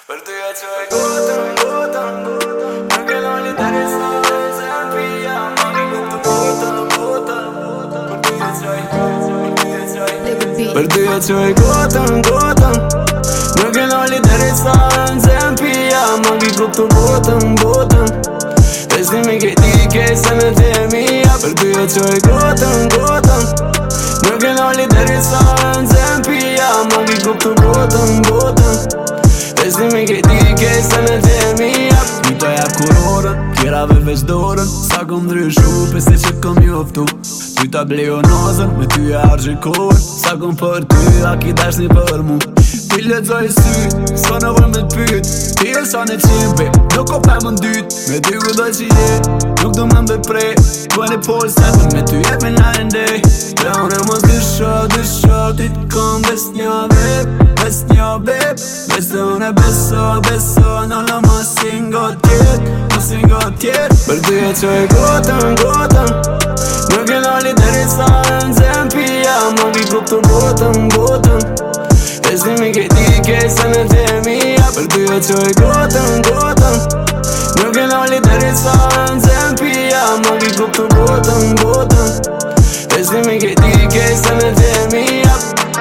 Per ty e qoj gotën Nuk e non interesa se në pija Ma ki kuptu botën Per ty e qoj gotën Nuk e non interesa se në pija Ma ki kuptu botën Besnimi ke ti ke se në te mija Per ty e qoj gotën Nuk e non interesa se në pija Ma ki kuptu botën Besnimi ke ti ke se në te mija Mita jep kurorën, tjerave veç dorën Sa kom ndryshu, peste që kom joftu Ty ta blejo nozën, me ty e argjë kohën Sa kom për ty, a ki dashni për mu Ti ledzoj sy, s'ka nëvër me t'pyt Ti e sa në qimpe, nuk o për më ndyt Me ty ku doj që je, nuk du më ndoj prej Bëjnë i polë setën, me ty jep me najnë ndej Dhe unë e mos dysho, ti t'kom bes një vep Bes një vep, bes dhe unë e beso Në në më singo tjet Për ty e qoj gotën Nuk e në literisa në zem pija Ma ki kuptu botën Besnimi ke ti ke se në te mija Per ty e qoj gotën Nuk e në literisa në zem pija Ma ki kuptu botën Besnimi ke ti ke se në te mija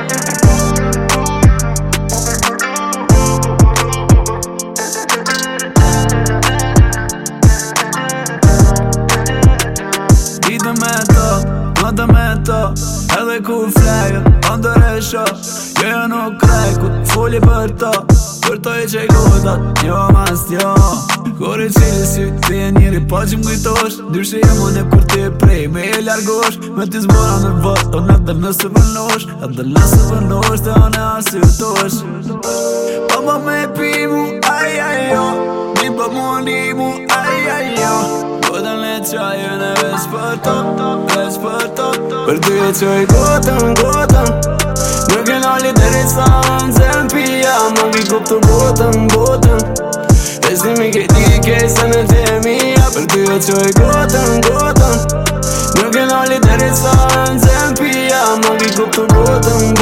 Ditë me to, notë me to Edhe kur flejën, ndër e sho Jo nuk krej, ku t'fulli për to Për to i qej gotat, jo mas t'jo Kur i qili sy, ti e njëri po që m'kujtosh Dyrshi e mone kur ti e prej, me e largosh Me ti zbora në vot, on edhe nëse vërnosh Edhe nëse vërnosh, te on e arsyrtosh Baba me pimu, aj jo Mi po mundi mu, aj jo Gotën le qajën e veç për to Për ty e qoj gotën Nuk e në literisa në zem pija Ma ki kuptu botën Besnimi ke ti ke se në te mija Per ty e qoj gotën Nuk e në literisa në zem pija Ma ki kuptu botën